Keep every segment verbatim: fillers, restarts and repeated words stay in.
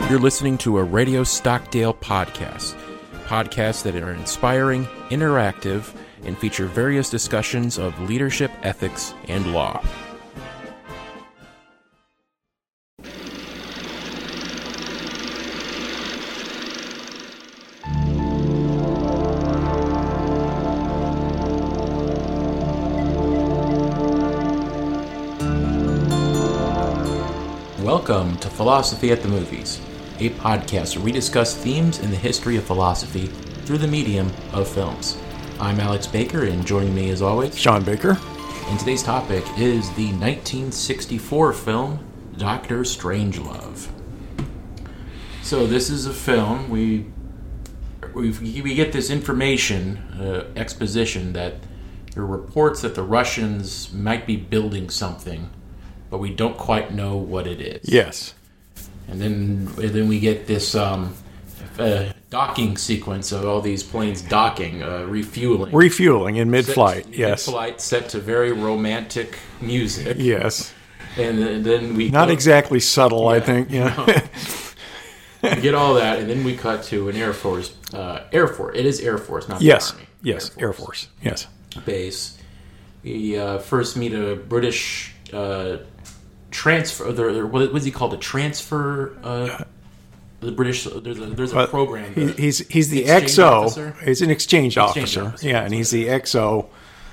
You're listening to a Radio Stockdale podcast. Podcasts that are inspiring, interactive, and feature various discussions of leadership, ethics, and law. Welcome to Philosophy at the Movies, a podcast where we discuss themes in the history of philosophy through the medium of films. I'm Alex Baker, and joining me as always, Sean Baker. And today's topic is the nineteen sixty-four film Doctor Strangelove. So this is a film, we we we get this information, uh, exposition, that there are reports that the Russians might be building something, but we don't quite know what it is. Yes. And then and then we get this um, uh, docking sequence of all these planes docking, uh, refueling. Refueling in mid-flight, set, yes. Mid-flight, set to very romantic music. Yes. And then we... Not go, exactly subtle, yeah, I think. Yeah. No. We get all that, and then we cut to an Air Force... Uh, Air Force. It is Air Force, not yes. the Army. Yes, Air Force. Air Force. Yes. Base. We uh, first meet a British... Uh, transfer, there, what is he called? A transfer, uh, the British, there's a, there's a well, program. He, he's he's the X O. Officer? He's an exchange, exchange officer. officer. Yeah, and he's the X O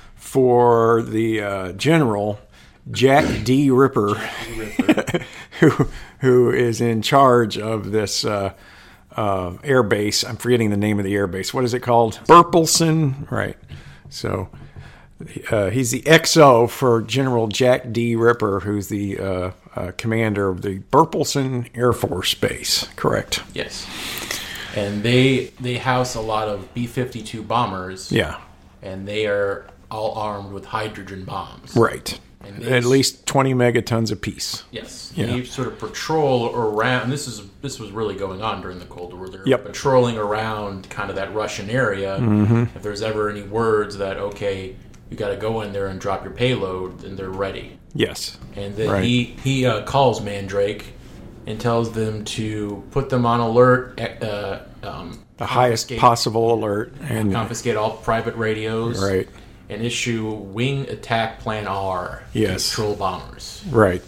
for the uh, General Jack D. Ripper, Jack D. Ripper. who who is in charge of this uh, uh, air base. I'm forgetting the name of the air base. What is it called? Burleson, right? So. Uh, he's the X O for General Jack D. Ripper, who's the uh, uh, commander of the Burleson Air Force Base. Correct. Yes. And they they house a lot of B fifty-two bombers. Yeah. And they are all armed with hydrogen bombs. Right. And they, At least twenty megatons apiece. Yes. Yeah. They sort of patrol around. And this is this was really going on during the Cold War. They're yep. patrolling around kind of that Russian area. Mm-hmm. If there's ever any words that, okay, you got to go in there and drop your payload, and they're ready. Yes. And then right. he he uh, calls Mandrake and tells them to put them on alert, uh, um, the highest possible alert, and confiscate all private radios, right, and issue Wing Attack Plan R yes. to patrol bombers, right,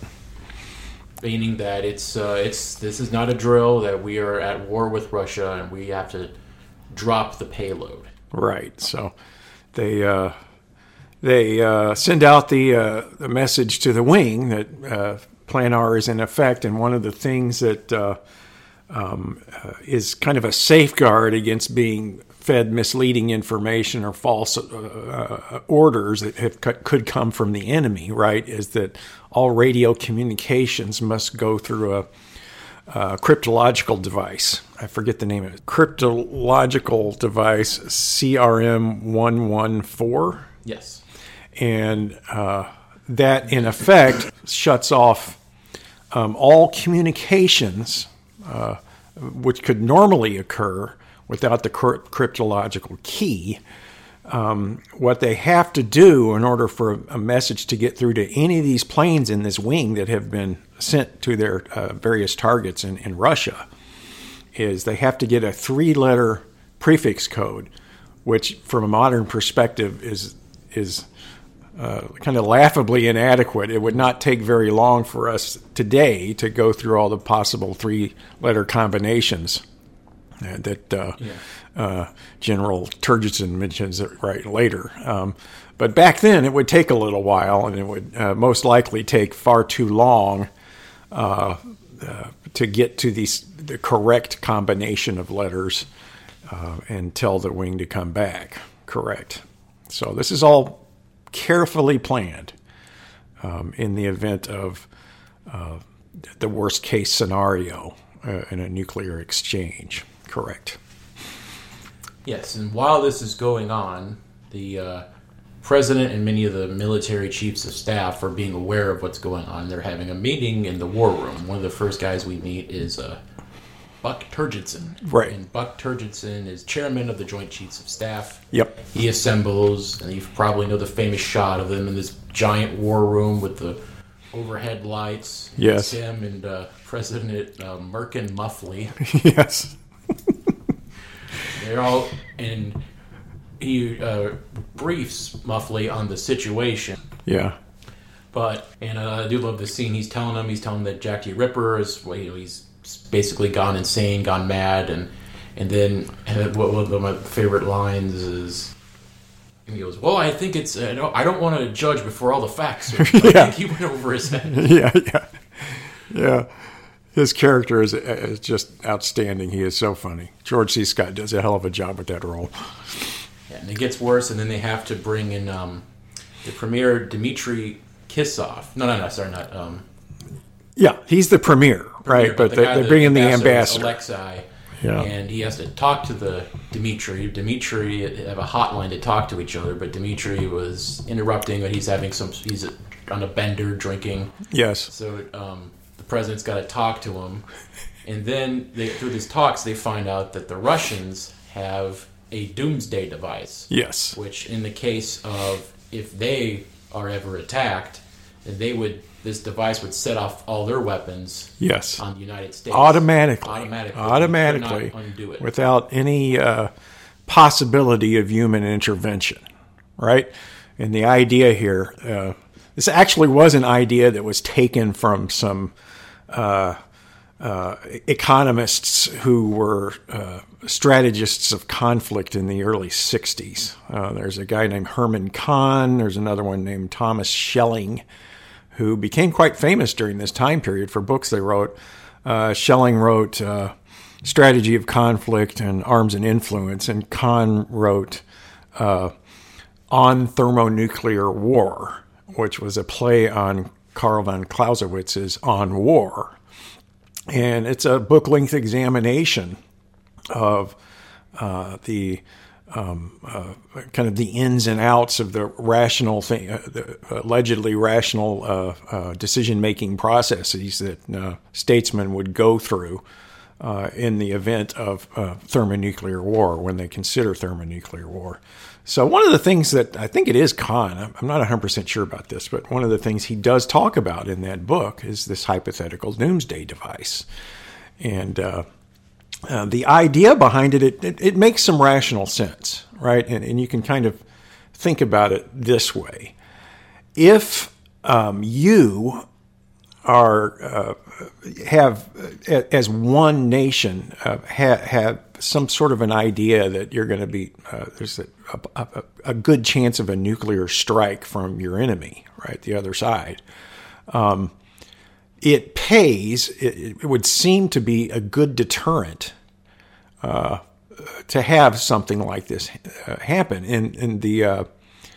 meaning that it's uh, it's this is not a drill, that we are at war with Russia and we have to drop the payload. Right. So they. Uh, They uh, send out the uh, the message to the wing that uh, Plan R is in effect, and one of the things that uh, um, uh, is kind of a safeguard against being fed misleading information or false uh, uh, orders that have, could come from the enemy, right, is that all radio communications must go through a, a cryptological device. I forget the name of it. Cryptological device, C R M one one four. Yes. And uh, that, in effect, shuts off um, all communications, uh, which could normally occur without the cryptological key. Um, what they have to do in order for a message to get through to any of these planes in this wing that have been sent to their uh, various targets in, in Russia is they have to get a three-letter prefix code, which, from a modern perspective, is is Uh, kind of laughably inadequate. It would not take very long for us today to go through all the possible three-letter combinations uh, that uh, yeah. uh, General Turgidson mentions it right later. Um, but back then, it would take a little while, and it would uh, most likely take far too long uh, uh, to get to these, the correct combination of letters uh, and tell the wing to come back. Correct. So this is all carefully planned um, in the event of uh, the worst case scenario uh, in a nuclear exchange. Correct. Yes, and while this is going on, the uh, president and many of the military chiefs of staff are being aware of what's going on. They're having a meeting in the war room. One of the first guys we meet is uh, Buck Turgidson. Right. And Buck Turgidson is chairman of the Joint Chiefs of Staff. Yep. He assembles, and you probably know the famous shot of them in this giant war room with the overhead lights. Yes. It's him and uh, President uh, Merkin Muffley. Yes. They're all, and he uh, briefs Muffley on the situation. Yeah. But, and uh, I do love this scene. He's telling him, he's telling him that Jack the Ripper is, well, you know, he's basically gone insane, gone mad, and and then and what one of my favorite lines is, he goes, "Well, I think it's, uh, no, I don't want to judge before all the facts." I Yeah. think he went over his head. Yeah, yeah, yeah. His character is, is just outstanding. He is so funny. George C. Scott does a hell of a job with that role. Yeah, and it gets worse, and then they have to bring in um, the premier Dmitry Kisov. No, no, no, sorry, not. Um, Yeah, he's the premier, right? premier, but the they, guy they that- bring in the ambassador ambassador. is Alexei. Yeah. And he has to talk to the Dmitri. Dmitri have a hotline to talk to each other, but Dmitri was interrupting. But he's having some. He's on a bender drinking. Yes. So um, the president's got to talk to him, and then they, through these talks, they find out that the Russians have a doomsday device. Yes. Which, in the case of if they are ever attacked, then they would. This device would set off all their weapons. Yes. On the United States. Automatically. Automatically. Automatically. You could not undo it. Without any uh, possibility of human intervention, right? And the idea here, uh, this actually was an idea that was taken from some uh, uh, economists who were uh, strategists of conflict in the early sixties. Uh, there's a guy named Herman Kahn. There's another one named Thomas Schelling, who became quite famous during this time period for books they wrote. Uh, Schelling wrote uh, Strategy of Conflict and Arms and Influence, and Kahn wrote uh, On Thermonuclear War, which was a play on Karl von Clausewitz's On War. And it's a book-length examination of uh, the Um, uh, kind of the ins and outs of the rational thing, uh, the allegedly rational uh, uh, decision-making processes that uh, statesmen would go through uh, in the event of uh, thermonuclear war, when they consider thermonuclear war. So one of the things that I think it is Kahn, I'm not one hundred percent sure about this, but one of the things he does talk about in that book is this hypothetical doomsday device. And uh, Uh, the idea behind it, it, it, it makes some rational sense, right? And, and you can kind of think about it this way. If um, you are uh, have, uh, as one nation, uh, ha, have some sort of an idea that you're going to be, uh, there's a, a, a good chance of a nuclear strike from your enemy, right, the other side, um, it pays, it, it would seem to be a good deterrent uh, to have something like this uh, happen. And, and the uh,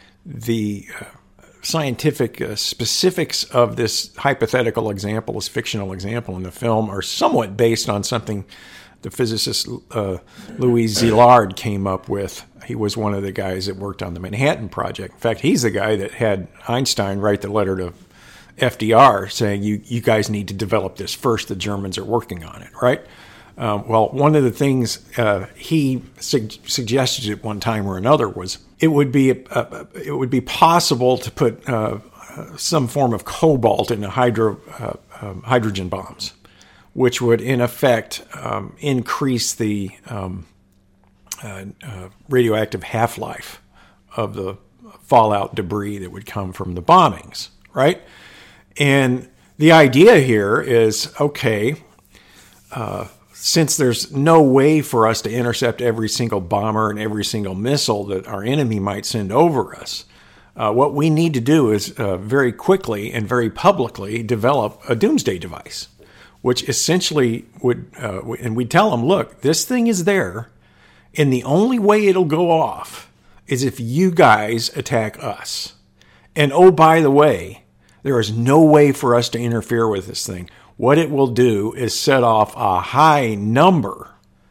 the uh, scientific uh, specifics of this hypothetical example, this fictional example in the film, are somewhat based on something the physicist uh, Louis Szilard came up with. He was one of the guys that worked on the Manhattan Project. In fact, he's the guy that had Einstein write the letter to F D R saying, you, you guys need to develop this first. The Germans are working on it, right? Um, well, one of the things uh, he su- suggested at one time or another was it would be uh, it would be possible to put uh, some form of cobalt in the hydro, uh, um, hydrogen bombs, which would in effect um, increase the um, uh, uh, radioactive half-life of the fallout debris that would come from the bombings, right? And the idea here is, okay, uh, since there's no way for us to intercept every single bomber and every single missile that our enemy might send over us, uh, what we need to do is uh, very quickly and very publicly develop a doomsday device, which essentially would, uh, and we tell them, look, this thing is there, and the only way it'll go off is if you guys attack us. And oh, by the way, there is no way for us to interfere with this thing. What it will do is set off a high number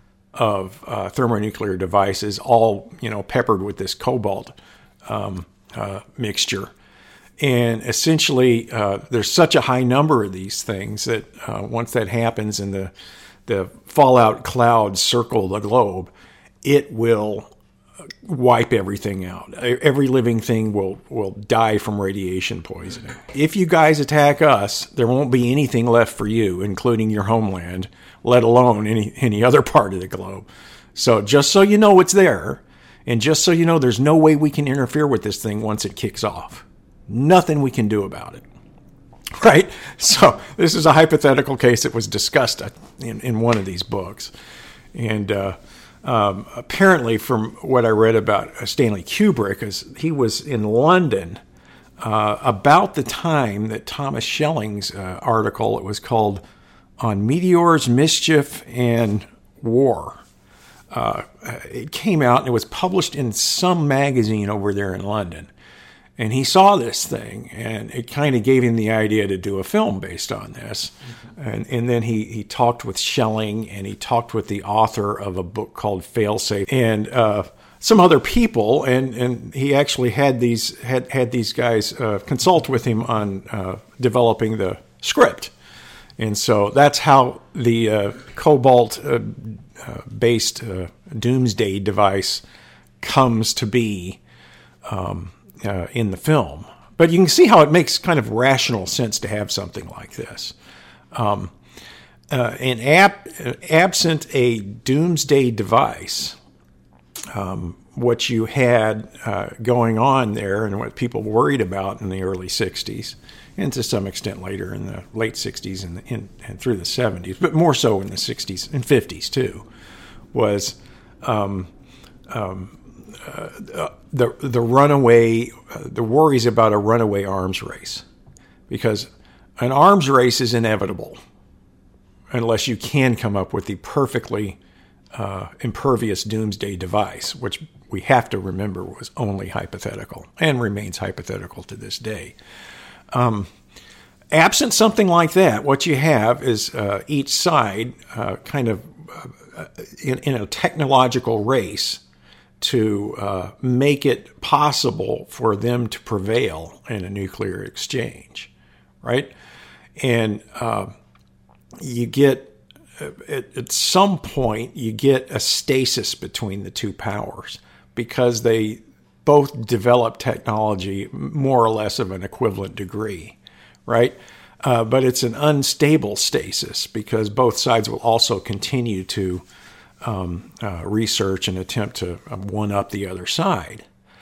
of uh, thermonuclear devices, all, you know, peppered with this cobalt um, uh, mixture. And essentially, uh, there's such a high number of these things that uh, once that happens and the the fallout clouds circle the globe, it will wipe everything out. Every living thing will, will die from radiation poisoning. If you guys attack us, there won't be anything left for you, including your homeland, let alone any, any other part of the globe. So just so you know it's there, and just so you know there's no way we can interfere with this thing once it kicks off. Nothing we can do about it. Right? So this is a hypothetical case that was discussed in, in one of these books. And uh, um, apparently from what I read about Stanley Kubrick, is he was in London uh, about the time that Thomas Schelling's uh, article, it was called On Meteors, Mischief, and War. Uh, it came out and it was published in some magazine over there in London. And he saw this thing, and it kind of gave him the idea to do a film based on this. Mm-hmm. And and then he, he talked with Schelling, and he talked with the author of a book called Failsafe, and uh, some other people. And, and he actually had these had, had these guys uh, consult with him on uh, developing the script. And so that's how the uh, cobalt-based uh, uh, doomsday device comes to be. Um, Uh, in the film. But you can see how it makes kind of rational sense to have something like this. Um, uh, and ab- absent a doomsday device, um, what you had uh, going on there and what people worried about in the early sixties, and to some extent later in the late sixties and, in, and through the seventies, but more so in the sixties and fifties too, was um, um, Uh, the the runaway, uh, the worries about a runaway arms race, because an arms race is inevitable unless you can come up with the perfectly uh, impervious doomsday device, which we have to remember was only hypothetical and remains hypothetical to this day. Um, absent something like that, what you have is uh, each side uh, kind of uh, in, in a technological race to uh, make it possible for them to prevail in a nuclear exchange, right? And uh, you get, at, at some point, you get a stasis between the two powers because they both develop technology more or less of an equivalent degree, right? Uh, but it's an unstable stasis because both sides will also continue to Um, uh, research and attempt to one-up the other side.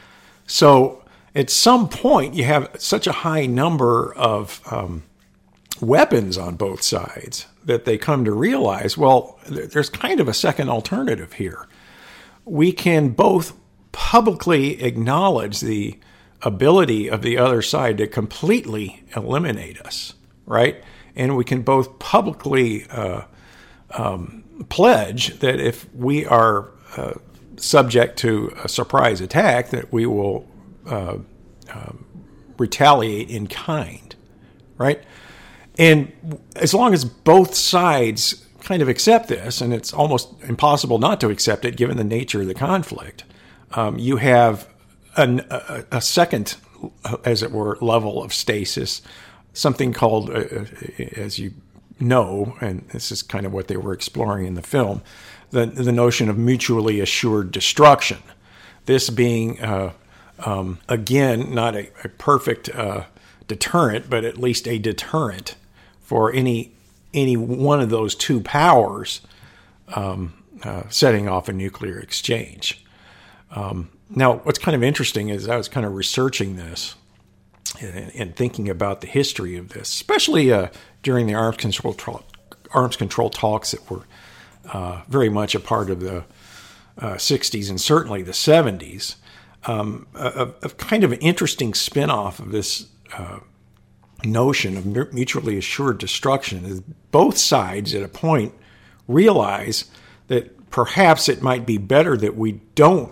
So at some point, you have such a high number of um, weapons on both sides that they come to realize, well, there's kind of a second alternative here. We can both publicly acknowledge the ability of the other side to completely eliminate us, right? And we can both publicly uh, um, pledge that if we are uh, subject to a surprise attack, that we will uh, uh, retaliate in kind, right? And as long as both sides kind of accept this, and it's almost impossible not to accept it given the nature of the conflict, um, you have an, a, a second, as it were, level of stasis, something called, uh, as you know, and this is kind of what they were exploring in the film, the the notion of mutually assured destruction. This being, uh, um, again, not a, a perfect uh, deterrent, but at least a deterrent for any any one of those two powers um, uh, setting off a nuclear exchange. Um, now, what's kind of interesting is I was kind of researching this and, and thinking about the history of this, especially uh, during the arms control arms control talks that were uh, very much a part of the uh, sixties and certainly the seventies. Um, a, a kind of an interesting spin-off of this uh, notion of mutually assured destruction is both sides at a point realize that perhaps it might be better that we don't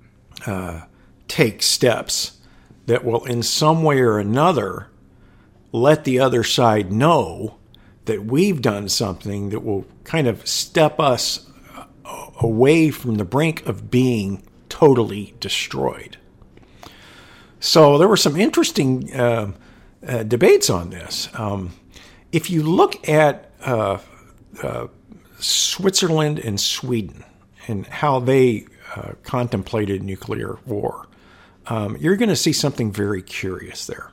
uh, take steps that will in some way or another let the other side know that we've done something that will kind of step us away from the brink of being totally destroyed. So there were some interesting uh, uh, debates on this. Um, if you look at uh, uh, Switzerland and Sweden and how they uh, contemplated nuclear war, um, you're going to see something very curious there.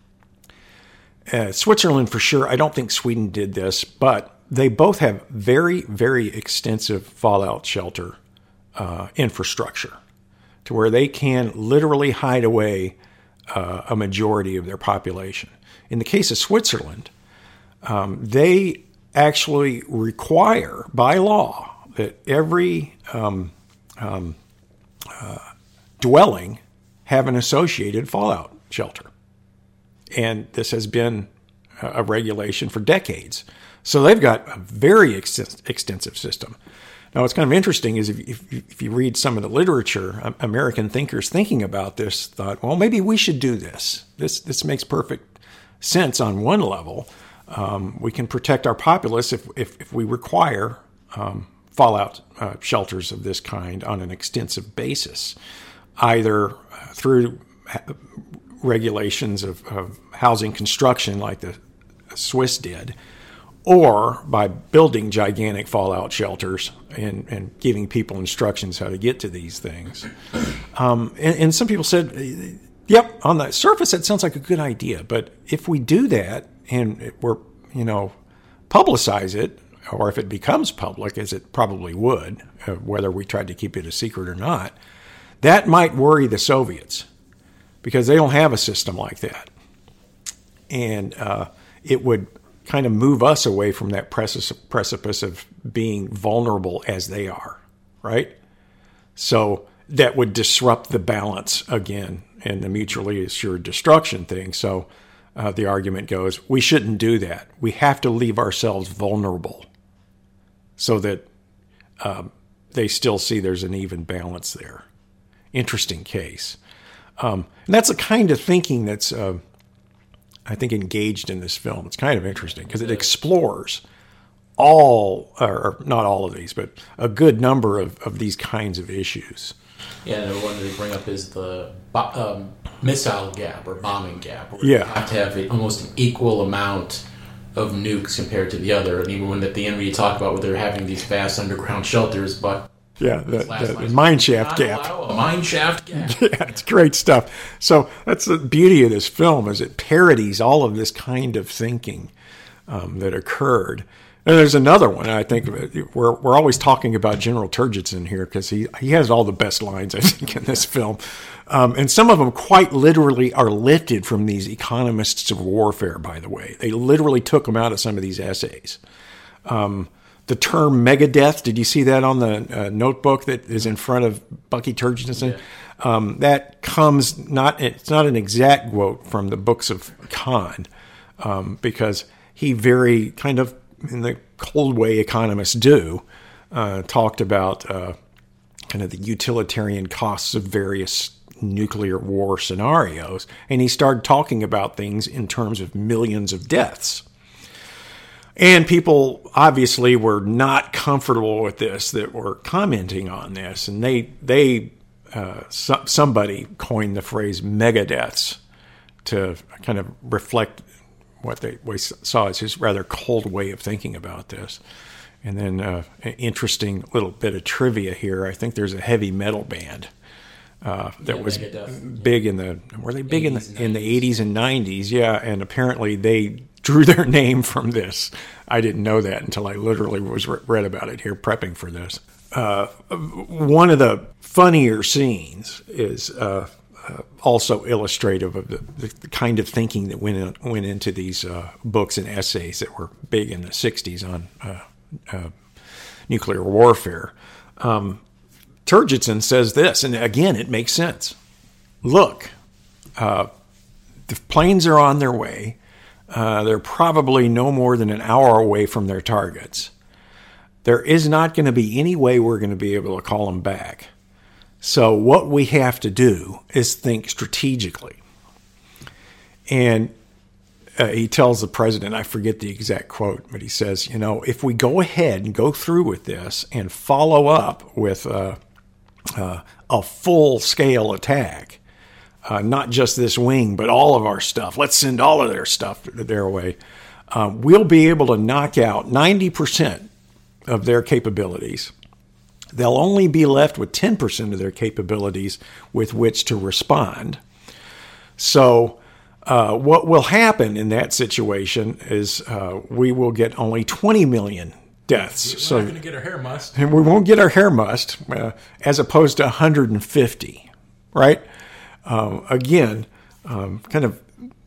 Uh, Switzerland, for sure. I don't think Sweden did this, but they both have very, very extensive fallout shelter uh, infrastructure to where they can literally hide away uh, a majority of their population. In the case of Switzerland, um, they actually require by law that every um, um, uh, dwelling have an associated fallout shelter. And this has been a regulation for decades. So they've got a very ex- extensive system. Now, what's kind of interesting is if, if, if you read some of the literature, American thinkers thinking about this thought, well, maybe we should do this. This this makes perfect sense on one level. Um, we can protect our populace if, if, if we require um, fallout uh, shelters of this kind on an extensive basis, either through regulations of, of housing construction like the Swiss did, or by building gigantic fallout shelters and, and giving people instructions how to get to these things. Um, and, and some people said, yep, on the surface, that sounds like a good idea. But if we do that and we're, you know, publicize it, or if it becomes public, as it probably would, uh, whether we tried to keep it a secret or not, that might worry the Soviets because they don't have a system like that. And uh, it would kind of move us away from that precipice of being vulnerable as they are, right? So that would disrupt the balance again in the mutually assured destruction thing. So uh, the argument goes, we shouldn't do that. We have to leave ourselves vulnerable so that um, they still see there's an even balance there. Interesting case. Um, and that's the kind of thinking that's, uh, I think, engaged in this film. It's kind of interesting because it explores all, or not all of these, but a good number of, of these kinds of issues. Yeah, and the one that they bring up is the um, missile gap or bombing gap. Where Yeah. you have to have a, almost an equal amount of nukes compared to the other. And even when at the end, when you talk about where they're having these vast underground shelters, but Yeah, the, the, the mine shaft gap. A mine shaft gap. Yeah, it's great stuff. So that's the beauty of this film, is it parodies all of this kind of thinking um, that occurred. And there's another one, I think, we're we're always talking about General Turgidson here because he, he has all the best lines, I think, in this film. Um, and some of them quite literally are lifted from these economists of warfare, by the way. They literally took them out of some of these essays. Um The term megadeath, did you see that on the uh, notebook that is in front of Bucky Turgidson? Yeah. Um, that comes not, it's not an exact quote from the books of Kahn, um, because he very kind of, in the cold way economists do, uh, talked about uh, kind of the utilitarian costs of various nuclear war scenarios. And he started talking about things in terms of millions of deaths. And people obviously were not comfortable with this, that were commenting on this. And they, they uh, so, somebody coined the phrase megadeaths to kind of reflect what they we saw as his rather cold way of thinking about this. And then uh, an interesting little bit of trivia here. I think there's a heavy metal band uh, that yeah, was Megadeth. big in the, were they big in the, in the eighties and nineties? Yeah, and apparently they drew their name from this. I didn't know that until I literally was re- read about it here prepping for this. Uh, one of the funnier scenes is uh, uh, also illustrative of the, the, the kind of thinking that went in, went into these uh, books and essays that were big in the sixties on uh, uh, nuclear warfare. Um, Turgidson says this, and again, it makes sense. Look, uh, the planes are on their way. Uh, they're probably no more than an hour away from their targets. There is not going to be any way we're going to be able to call them back. So what we have to do is think strategically. And uh, he tells the president, I forget the exact quote, but he says, you know, if we go ahead and go through with this and follow up with uh, uh, a full-scale attack, Uh, not just this wing, but all of our stuff. Let's send all of their stuff their way. Uh, we'll be able to knock out ninety percent of their capabilities they'll only be left with ten percent of their capabilities with which to respond. So uh, what will happen in that situation is uh, we will get only twenty million deaths. We're so, not going to get our hair mussed. And we won't get our hair mussed, uh, as opposed to one hundred fifty, right? Um, again, um, kind of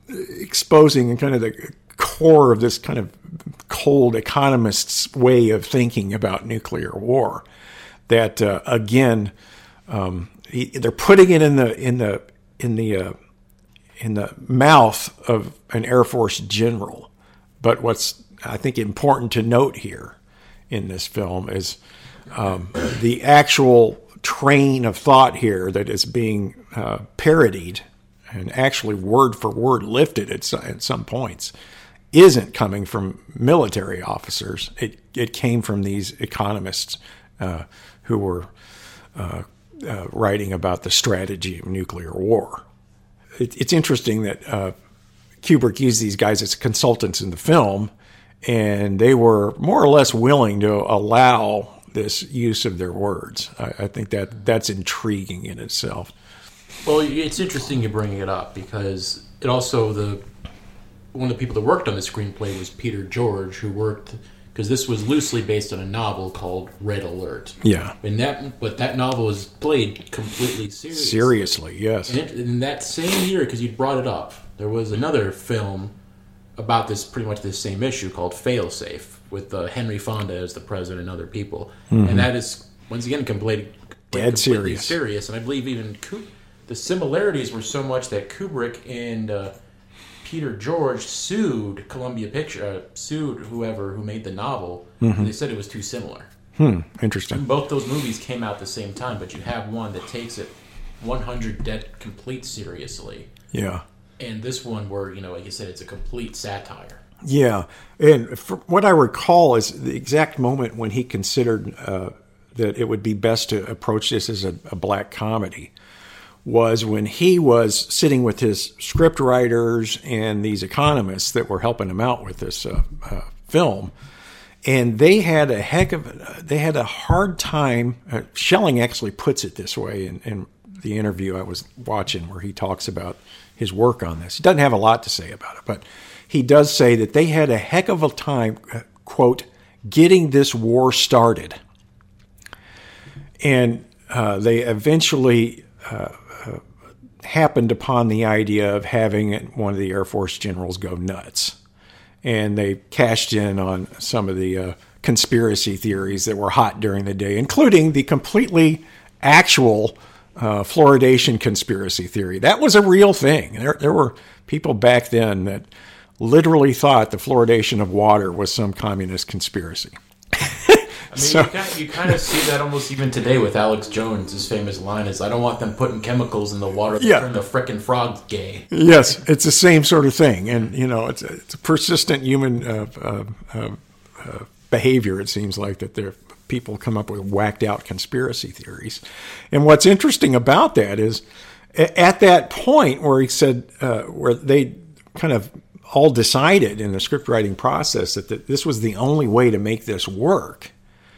exposing and kind of the core of this kind of cold economist's way of thinking about nuclear war. That uh, again, um, they're putting it in the in the in the uh, in the mouth of an Air Force general. But what's I think important to note here in this film is um, the actual train of thought here that is being uh, parodied and actually word for word lifted at some, at some points isn't coming from military officers. It it came from these economists uh, who were uh, uh, writing about the strategy of nuclear war. It, it's interesting that uh, Kubrick used these guys as consultants in the film, and they were more or less willing to allow this use of their words. I, I think that that's intriguing in itself. Well, it's interesting you bringing it up because it also the one of the people that worked on the screenplay was Peter George, who worked because this was loosely based on a novel called Red Alert. Yeah, and that but that novel was played completely seriously. Seriously, yes. And it, in that same year, because you brought it up, there was another film about this pretty much this same issue called Failsafe with uh, Henry Fonda as the president and other people, mm-hmm. and that is once again completely dead serious. Serious, and I believe even Kubrick, the similarities were so much that Kubrick and uh, Peter George sued Columbia Picture, uh, sued whoever who made the novel, mm-hmm. and they said it was too similar. Hmm, interesting. And both those movies came out at the same time, but you have one that takes it one hundred dead complete seriously. Yeah. And this one where, you know, like you said, it's a complete satire. Yeah. And for what I recall is the exact moment when he considered uh, that it would be best to approach this as a, a black comedy was when he was sitting with his script writers and these economists that were helping him out with this uh, uh, film. And they had a heck of a, they had a hard time. Uh, Schelling actually puts it this way in, in the interview I was watching where he talks about his work on this. He doesn't have a lot to say about it, but he does say that they had a heck of a time, uh, quote, getting this war started. And uh, they eventually uh, uh, happened upon the idea of having one of the Air Force generals go nuts. And they cashed in on some of the uh, conspiracy theories that were hot during the day, including the completely actual uh, fluoridation conspiracy theory. That was a real thing. There, there were people back then that literally thought the fluoridation of water was some communist conspiracy. I mean, so, you, kind of, you kind of see that almost even today with Alex Jones. His famous line is, "I don't want them putting chemicals in the water that yeah. turn the frickin' frogs gay." Yes, it's the same sort of thing. And, you know, it's a, it's a persistent human uh, uh, uh, uh, behavior, it seems like, that there people come up with whacked out conspiracy theories. And what's interesting about that is at that point where he said, uh, where they kind of all decided in the script writing process that the, this was the only way to make this work.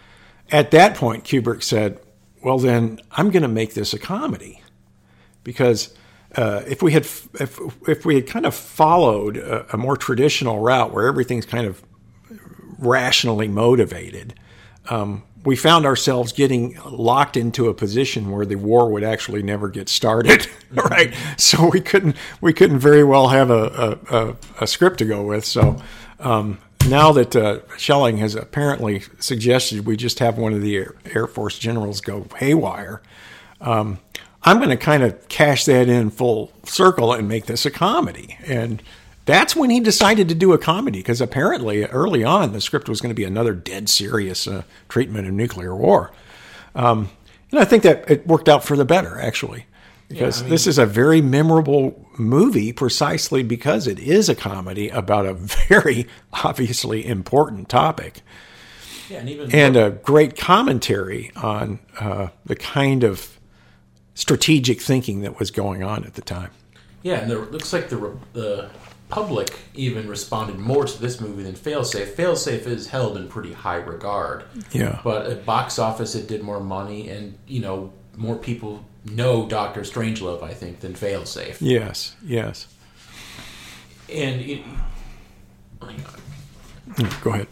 At that point, Kubrick said, well, then I'm going to make this a comedy. Because uh, if we had if, if we had kind of followed a, a more traditional route where everything's kind of rationally motivated, um, we found ourselves getting locked into a position where the war would actually never get started, right? So we couldn't we couldn't very well have a, a, a, a script to go with. So um, now that uh, Schelling has apparently suggested we just have one of the Air, Air Force generals go haywire, um, I'm going to kind of cash that in full circle and make this a comedy. And that's when he decided to do a comedy, because apparently early on the script was going to be another dead serious uh, treatment of nuclear war. Um, and I think that it worked out for the better, actually, because yeah, I mean, this is a very memorable movie precisely because it is a comedy about a very obviously important topic. Yeah, and, even and a great commentary on uh, the kind of strategic thinking that was going on at the time. Yeah, and it looks like the the public even responded more to this movie than Failsafe. Failsafe is held in pretty high regard. Yeah. But at box office, it did more money, and, you know, more people know Doctor Strangelove, I think, than Failsafe. Yes, yes. And it... Go ahead.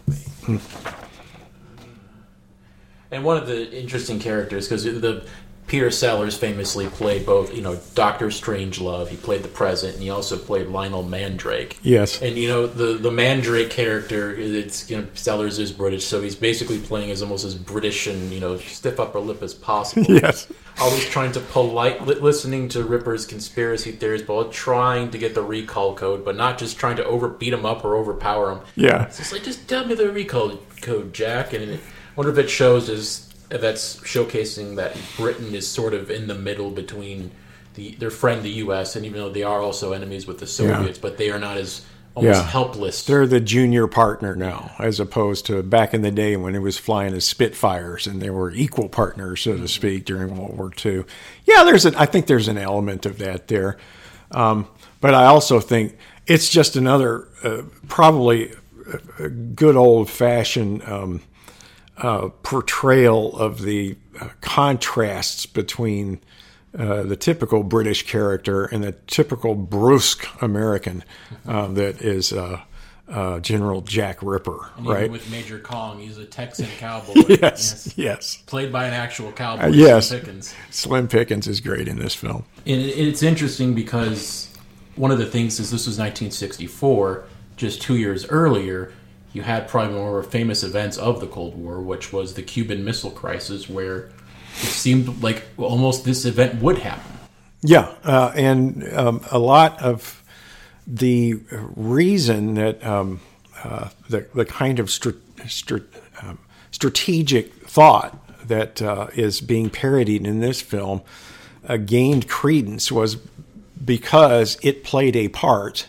And one of the interesting characters, because the Peter Sellers famously played both, you know, Doctor Strangelove. He played the Present, and he also played Lionel Mandrake. Yes. And, you know, the, the Mandrake character, it's, you know, Sellers is British, so he's basically playing as almost as British and, you know, stiff upper lip as possible. Yes. Always trying to polite, li- listening to Ripper's conspiracy theories, but trying to get the recall code, but not just trying to over beat him up or overpower him. Yeah. It's just like, just tell me the recall code, Jack. And I wonder if it shows as that's showcasing that Britain is sort of in the middle between the their friend the U S and even though they are also enemies with the Soviets, yeah. but they are not as almost yeah. helpless. They're the junior partner now, as opposed to back in the day when it was flying as Spitfires and they were equal partners, so to speak, during World War Two. Yeah, there's an, I think there's an element of that there. Um, but I also think it's just another, uh, probably a good old-fashioned um, uh, portrayal of the uh, contrasts between Uh, the typical British character and the typical brusque American um, that is uh, uh, General Jack Ripper, and right? Even with Major Kong, he's a Texan cowboy. yes, yes, yes. Played by an actual cowboy, uh, yes. Slim Pickens. Slim Pickens is great in this film. And it's interesting because one of the things is this was nineteen sixty-four, just two years earlier, you had probably one of the famous events of the Cold War, which was the Cuban Missile Crisis, where it seemed like almost this event would happen. Yeah, uh, and um, a lot of the reason that um, uh, the the kind of str- str- um, strategic thought that uh, is being parodied in this film uh, gained credence was because it played a part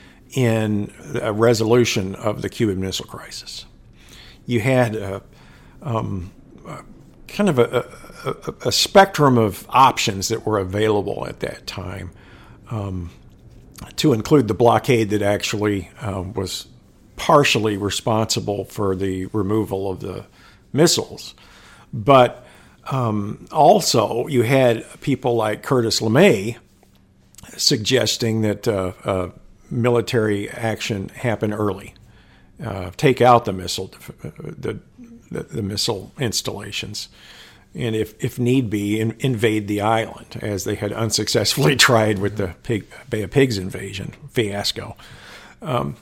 in a resolution of the Cuban Missile Crisis. You had a, um, a kind of a, a A, a spectrum of options that were available at that time, um, to include the blockade that actually um, was partially responsible for the removal of the missiles. But um, also you had people like Curtis LeMay suggesting that uh, uh, military action happen early, uh, take out the missile, the, the, the missile installations, and if, if need be, in, invade the island, as they had unsuccessfully tried with the Pig, Bay of Pigs invasion fiasco. Um,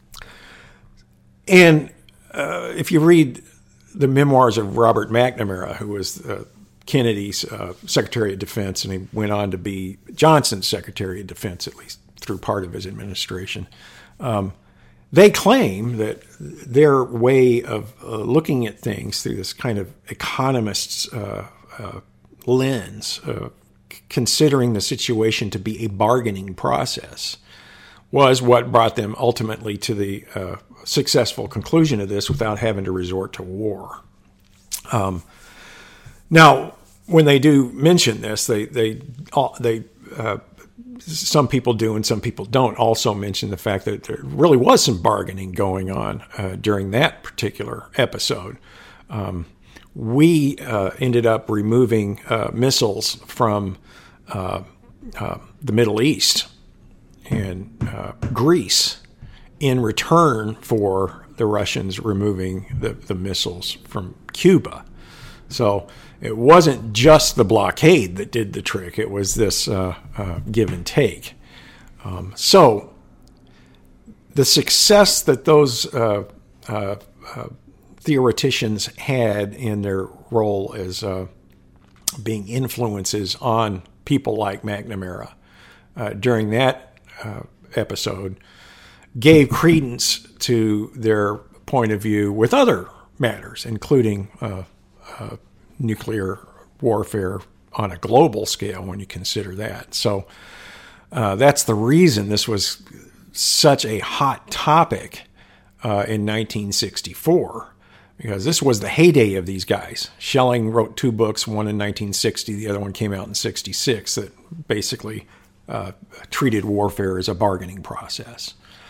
and uh, if you read the memoirs of Robert McNamara, who was uh, Kennedy's uh, Secretary of Defense, and he went on to be Johnson's Secretary of Defense, at least through part of his administration, um, they claim that their way of uh, looking at things through this kind of economist's uh, uh, lens, uh, considering the situation to be a bargaining process, was what brought them ultimately to the uh, successful conclusion of this without having to resort to war. Um, now, when they do mention this, they they they uh, some people do and some people don't also mention the fact that there really was some bargaining going on uh, during that particular episode. Um, we uh, ended up removing uh, missiles from uh, uh, the Middle East and uh, Greece in return for the Russians removing the, the missiles from Cuba. So it wasn't just the blockade that did the trick. It was this uh, uh, give and take. Um, so the success that those uh, uh, uh, theoreticians had in their role as uh, being influences on people like McNamara uh, during that uh, episode gave credence to their point of view with other matters, including uh, uh, nuclear warfare on a global scale when you consider that. So uh, that's the reason this was such a hot topic uh, in nineteen sixty-four, because this was the heyday of these guys. Schelling wrote two books, one in nineteen sixty, the other one came out in sixty-six, that basically uh, treated warfare as a bargaining process.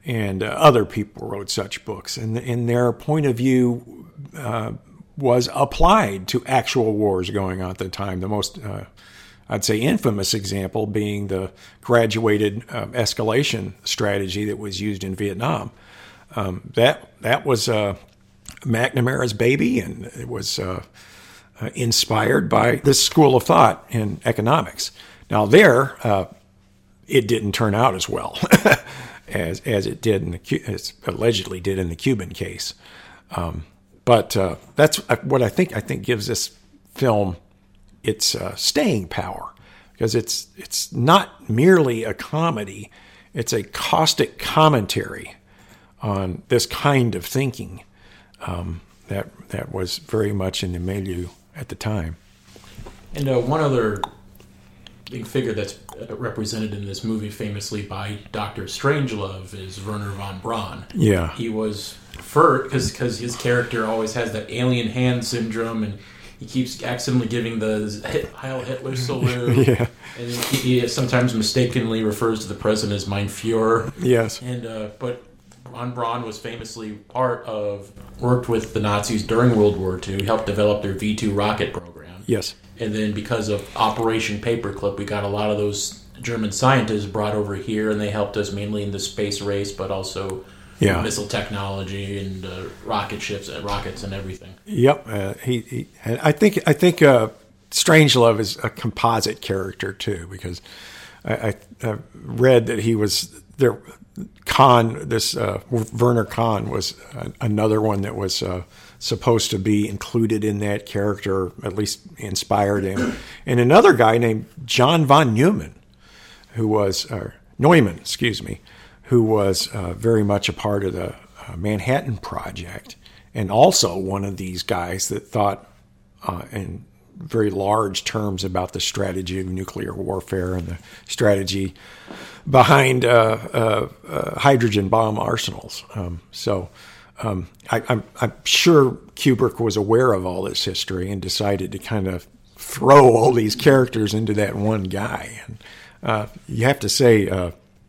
and uh, other people wrote such books, and, and their point of view uh, was applied to actual wars going on at the time. The most, uh, I'd say, infamous example being the graduated uh, escalation strategy that was used in Vietnam. Um, that that was uh, McNamara's baby, and it was uh, uh, inspired by this school of thought in economics. Now there, uh, it didn't turn out as well as as it did in the as allegedly did in the Cuban case. Um, but uh, that's what I think. I think gives this film its uh, staying power, because it's it's not merely a comedy; it's a caustic commentary on this kind of thinking um, that that was very much in the milieu at the time. And uh, one other big figure that's represented in this movie famously by Doctor Strangelove is Werner von Braun. Yeah. He was referred, because his character always has that alien hand syndrome, and he keeps accidentally giving the Heil Hitler salute. Yeah. And he, he sometimes mistakenly refers to the president as Mein Fuhrer. Yes. And uh, but von Braun was famously part of, worked with the Nazis during World War Two. He helped develop their V two rocket program. Yes. And then because of Operation Paperclip, we got a lot of those German scientists brought over here, and they helped us mainly in the space race, but also yeah. missile technology and uh, rocket ships, and rockets, and everything. Yep. Uh, he, he. I think. I think. Uh, Strangelove is a composite character too, because I, I, I read that he was there. Kahn, this uh, Werner Kahn was another one that was uh, supposed to be included in that character, at least inspired him. And another guy named John von Neumann, who was, uh, Neumann, excuse me, who was uh, very much a part of the uh, Manhattan Project, and also one of these guys that thought uh, in very large terms about the strategy of nuclear warfare and the strategy behind uh, uh, uh, hydrogen bomb arsenals. Um, so um, I, I'm, I'm sure Kubrick was aware of all this history and decided to kind of throw all these characters into that one guy. And uh, you have to say uh,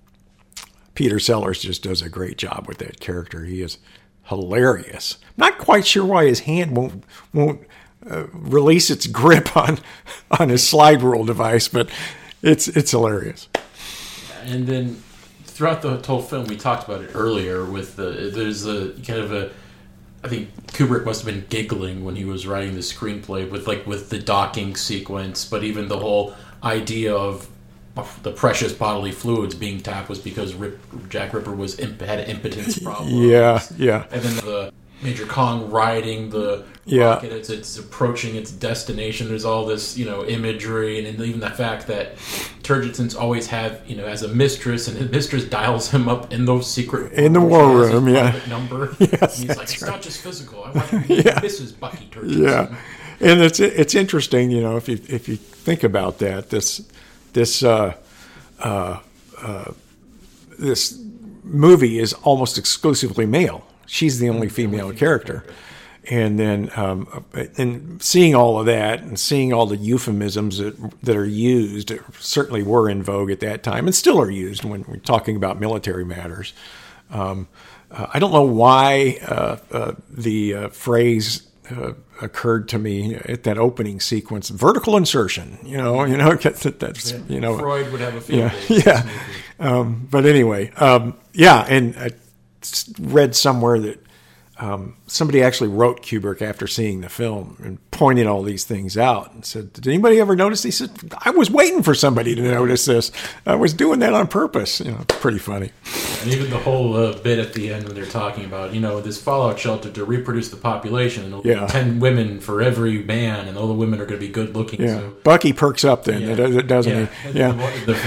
Peter Sellers just does a great job with that character. He is hilarious. Not quite sure why his hand won't won't Uh, release its grip on on his slide rule device, but it's it's hilarious. And then throughout the whole film, we talked about it earlier. With the there's a kind of a, I think Kubrick must have been giggling when he was writing the screenplay with like with the docking sequence, but even the whole idea of the precious bodily fluids being tapped was because Rip, Jack Ripper was imp, had an impotence problem. Yeah, yeah. And then the Major Kong riding the yeah. rocket, it's, it's approaching its destination. There's all this, you know, imagery, and even the fact that Turgidson always have, you know, as a mistress, and his mistress dials him up in those secret in the war room, yeah, number. Yes, and he's like, it's right. Not just physical. I want to be yeah. Missus Bucky Turgidson. Yeah, and it's it's interesting, you know, if you if you think about that, this this uh, uh, uh, this movie is almost exclusively male. She's the only female character. And then um, and seeing all of that and seeing all the euphemisms that that are used certainly were in vogue at that time and still are used when we're talking about military matters. Um, uh, I don't know why uh, uh, the uh, phrase uh, occurred to me at that opening sequence, vertical insertion, you know, you know, that's, yeah. you know. Freud would have a field yeah, yeah. Um, but anyway, um, yeah, and I read somewhere that Um, somebody actually wrote Kubrick after seeing the film and pointed all these things out and said, did anybody ever notice? He said, I was waiting for somebody to notice this. I was doing that on purpose. You know, pretty funny. And even the whole uh, bit at the end when they're talking about, you know, this fallout shelter to reproduce the population, and there'll yeah. be ten women for every man, and all the women are going to be good looking. Yeah. So. Bucky perks up then, yeah. doesn't yeah. he? Yeah. The, the,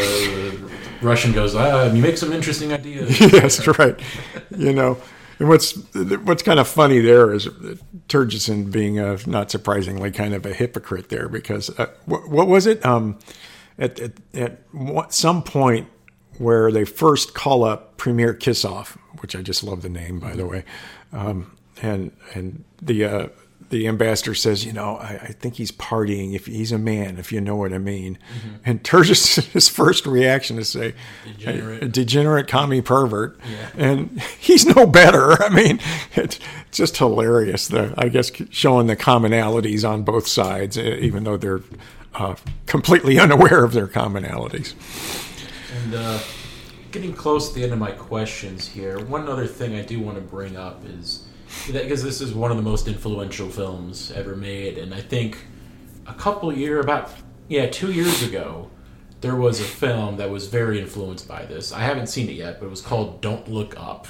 uh, Russian goes, ah, you make some interesting ideas. Yes, right. You know. And what's what's kind of funny there is Turgidson being, a, not surprisingly, kind of a hypocrite there, because uh, what, what was it? Um, at, at at some point where they first call up Premier Kissoff, which I just love the name, by the way, um, and and the uh, the ambassador says, you know, I, I think he's partying. If he's a man, if you know what I mean. Mm-hmm. And Turgis' first reaction is say, degenerate, a degenerate commie pervert. Yeah. And he's no better. I mean, it's just hilarious. The, I guess showing the commonalities on both sides, even though they're uh, completely unaware of their commonalities. And uh, getting close to the end of my questions here, one other thing I do want to bring up is, because this is one of the most influential films ever made, and I think a couple year about yeah two years ago there was a film that was very influenced by this. I haven't seen it yet, but it was called Don't Look Up,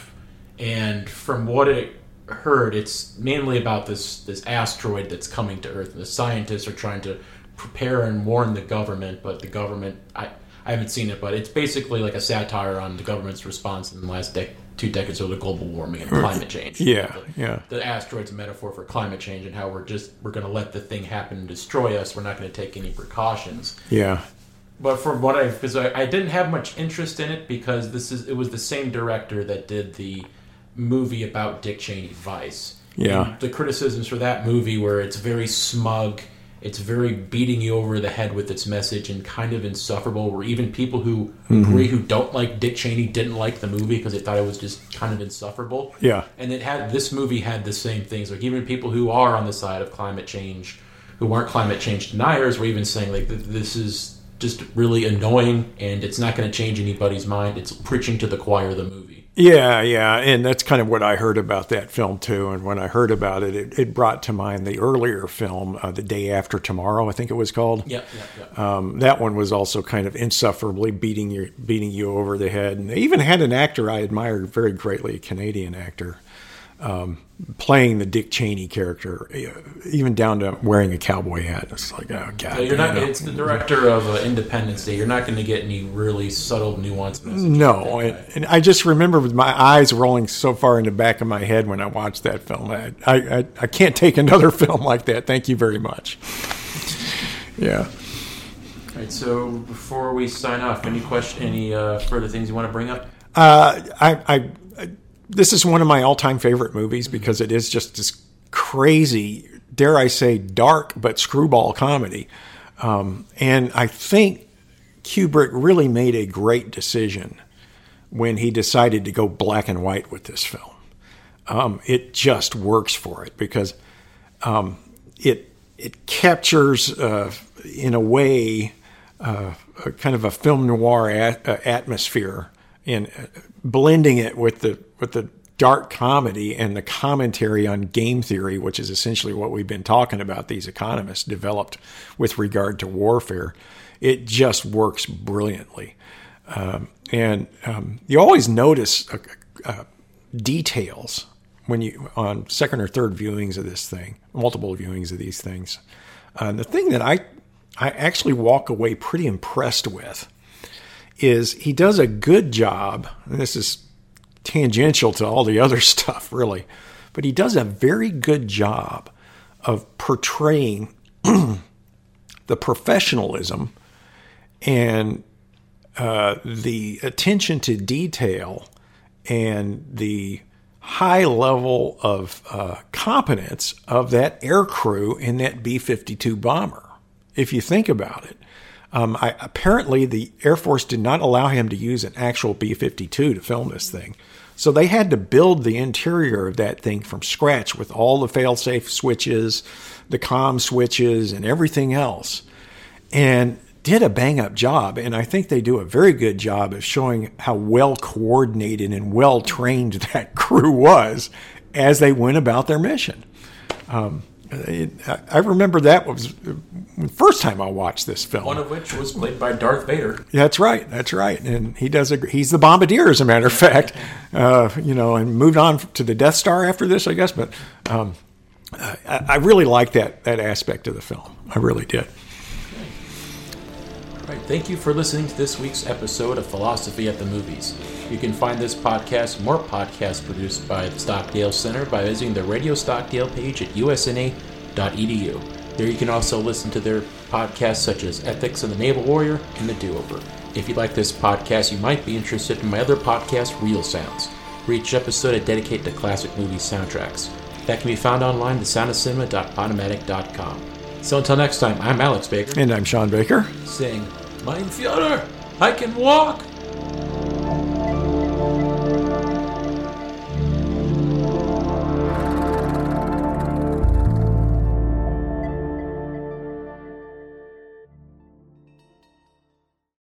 and from what I heard, it's mainly about this this asteroid that's coming to Earth, and the scientists are trying to prepare and warn the government, but the government I I haven't seen it, but it's basically like a satire on the government's response in the last decade. Two decades of the global warming and climate change. Yeah, the, yeah. The asteroid's a metaphor for climate change and how we're just we're going to let the thing happen and destroy us. We're not going to take any precautions. Yeah. But from what I, because I, I didn't have much interest in it because this is it was the same director that did the movie about Dick Cheney, Vice. Yeah. And the criticisms for that movie were it's very smug. It's very beating you over the head with its message and kind of insufferable, where even people who mm-hmm. agree who don't like Dick Cheney didn't like the movie because they thought it was just kind of insufferable. Yeah. And it had this movie had the same things. Like even people who are on the side of climate change, who weren't climate change deniers, were even saying like this is just really annoying and it's not going to change anybody's mind. It's preaching to the choir of the movie. Yeah, yeah, and that's kind of what I heard about that film, too. And when I heard about it, it, it brought to mind the earlier film, uh, The Day After Tomorrow, I think it was called. Yeah, yeah, yeah. Um, that one was also kind of insufferably beating you, beating you over the head. And they even had an actor I admired very greatly, a Canadian actor, um, playing the Dick Cheney character, even down to wearing a cowboy hat. It's like, oh, God. So you're not, it's the director of uh, Independence Day. You're not going to get any really subtle, nuanced messages. No, and, and I just remember with my eyes rolling so far in the back of my head when I watched that film. I, I, I can't take another film like that. Thank you very much. Yeah. All right, so before we sign off, any question, any uh, further things you want to bring up? Uh, I, I, I This is one of my all-time favorite movies because it is just this crazy, dare I say, dark but screwball comedy. Um, and I think Kubrick really made a great decision when he decided to go black and white with this film. Um, it just works for it because um, it it captures, uh, in a way, uh, a kind of a film noir at, uh, atmosphere and uh, blending it with the with the dark comedy and the commentary on game theory, which is essentially what we've been talking about, these economists developed with regard to warfare. It just works brilliantly. Um, and um, you always notice uh, uh, details when you on second or third viewings of this thing, multiple viewings of these things. Uh, the thing that I, I actually walk away pretty impressed with is he does a good job, and this is tangential to all the other stuff, really, but he does a very good job of portraying the professionalism and uh, the attention to detail and the high level of uh, competence of that air crew in that B fifty-two bomber. If you think about it, Um, I, apparently, the Air Force did not allow him to use an actual B fifty-two to film this thing. So they had to build the interior of that thing from scratch with all the fail-safe switches, the comm switches, and everything else. And did a bang-up job. And I think they do a very good job of showing how well-coordinated and well-trained that crew was as they went about their mission. Um, It, I remember that was the first time I watched this film. One of which was played by Darth Vader. That's right. That's right. And he does a, he's the bombardier, as a matter of fact, uh, you know, and moved on to the Death Star after this, I guess. But um, I, I really liked that, that aspect of the film. I really did. Okay. All right. Thank you for listening to this week's episode of Philosophy at the Movies. You can find this podcast, more podcasts produced by the Stockdale Center, by visiting the Radio Stockdale page at u s n a dot e d u. There you can also listen to their podcasts such as Ethics of the Naval Warrior and The Do-Over. If you like this podcast, you might be interested in my other podcast, Real Sounds, where each episode I dedicate to classic movie soundtracks. That can be found online at sound of cinema dot podomatic dot com. So until next time, I'm Alex Baker. And I'm Sean Baker. Saying, Mein Führer, I can walk!